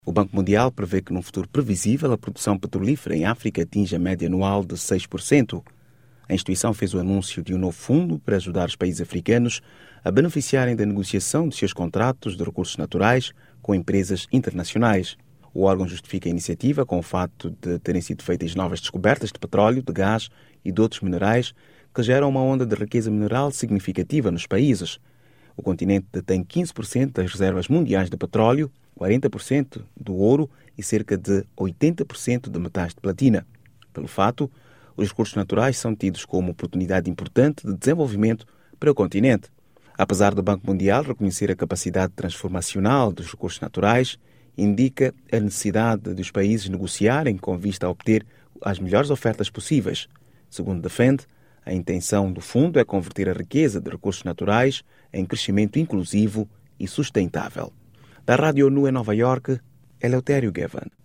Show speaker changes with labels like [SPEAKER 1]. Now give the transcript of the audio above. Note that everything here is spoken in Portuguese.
[SPEAKER 1] O Banco Mundial prevê que num futuro previsível a produção petrolífera em África atinja a média anual de 6%. A instituição fez o anúncio de um novo fundo para ajudar os países africanos a beneficiarem da negociação de seus contratos de recursos naturais com empresas internacionais. O órgão justifica a iniciativa com o fato de terem sido feitas novas descobertas de petróleo, de gás e de outros minerais que geram uma onda de riqueza mineral significativa nos países. O continente detém 15% das reservas mundiais de petróleo, 40% do ouro e cerca de 80% de metais de platina. Pelo fato, os recursos naturais são tidos como oportunidade importante de desenvolvimento para o continente. Apesar do Banco Mundial reconhecer a capacidade transformacional dos recursos naturais, indica a necessidade dos países negociarem com vista a obter as melhores ofertas possíveis. Segundo defende, a intenção do fundo é converter a riqueza de recursos naturais em crescimento inclusivo e sustentável. Da Rádio ONU em Nova Iorque, Eleutério Gavan.